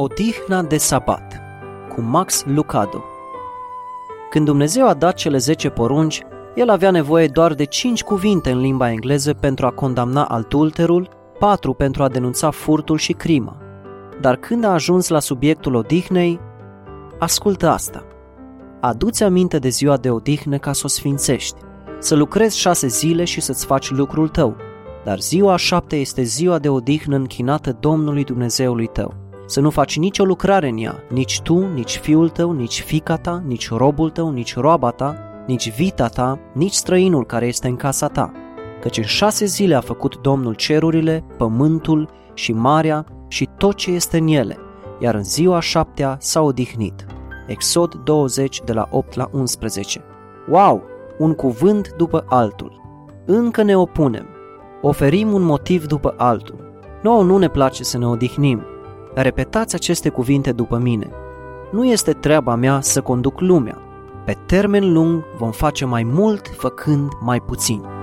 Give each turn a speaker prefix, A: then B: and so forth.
A: Odihna de sabat cu Max Lucado. Când Dumnezeu a dat cele 10 porunci, El avea nevoie doar de 5 cuvinte în limba engleză pentru a condamna adulterul, 4 pentru a denunța furtul și crima. Dar când a ajuns la subiectul odihnei, ascultă asta. Adu-ți aminte de ziua de odihnă ca să o sfințești, să lucrezi 6 zile și să-ți faci lucrul tău, dar ziua a 7 este ziua de odihnă închinată Domnului Dumnezeului tău. Să nu faci nicio lucrare în ea, nici tu, nici fiul tău, nici fiica ta, nici robul tău, nici roaba ta, nici vita ta, nici străinul care este în casa ta. Căci în 6 zile a făcut Domnul cerurile, pământul și marea și tot ce este în ele, iar în ziua a 7-a s-a odihnit. Exod 20 de la 8 la 11. Wow! Un cuvânt după altul. Încă ne opunem. Oferim un motiv după altul. Nouă nu ne place să ne odihnim. Repetați aceste cuvinte după mine. Nu este treaba mea să conduc lumea. Pe termen lung vom face mai mult făcând mai puțin.